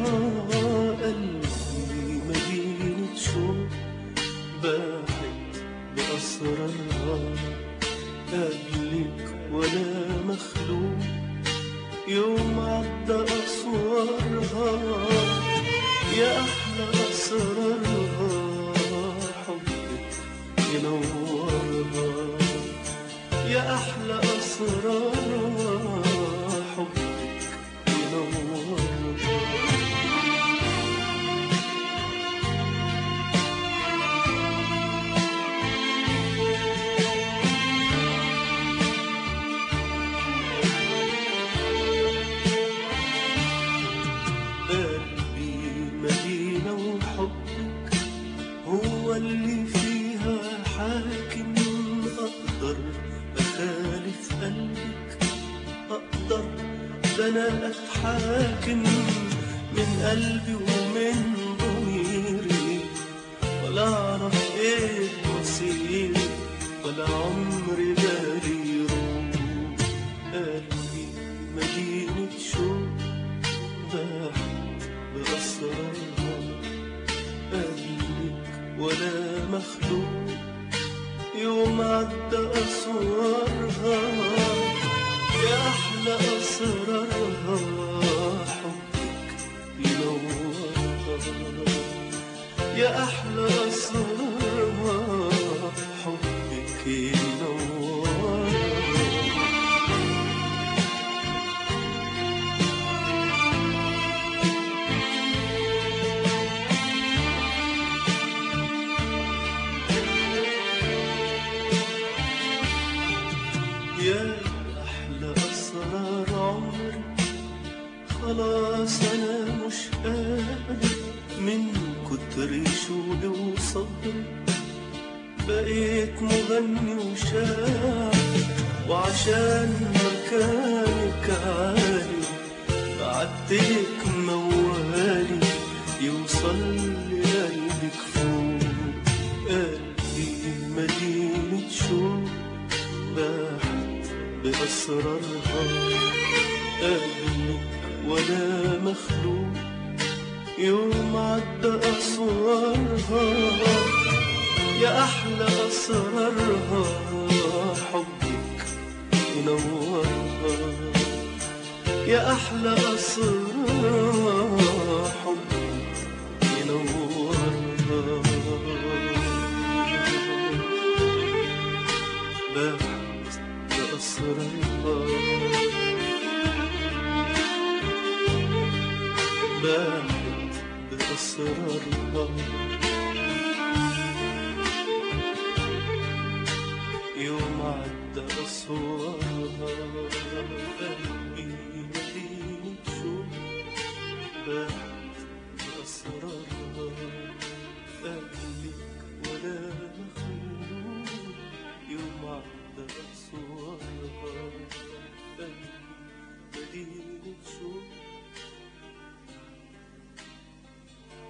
قلبي مدينة شوق بحب بأسرارها، قبلك ولا مخلوق يوم عدى أسوارها. يا أحلى أسرارها حبك ينورها، يا أحلى أسرارها حبك ينورها. قلبي مدينة وحبك هو اللي فيها حاكم. أقدر أخالف قلبك، أقدر ده أنا أتحاكم من قلبي ومن ضميري، ولا أعرف إيه مصيري ولا عمري بالي يروح. قلبي مدينة شوق بحب بأسرارها، قبلك ولا مخلوق يوم عدى أسوارها. يا أحلى أسرارها حبك ينورها، يا أحلى أسرارها حبك ينورها. يا أحلى أسرار عمري خلاص أنا مش قادر من كتر شوقي وصبري، بقيت مغني وشاعر وعشان مكانك عالي بعتلك موالي يوصل لقلبك فوق. قلبي مدينة شوق بحب بأسرارها، قبلك ولا مخلوق يوم عدى أسوارها. يا أحلى أسرارها حبك ينورها، يا أحلى أسرارها حبك ينورها. بحب بأسرارها، بحب بأسرارها.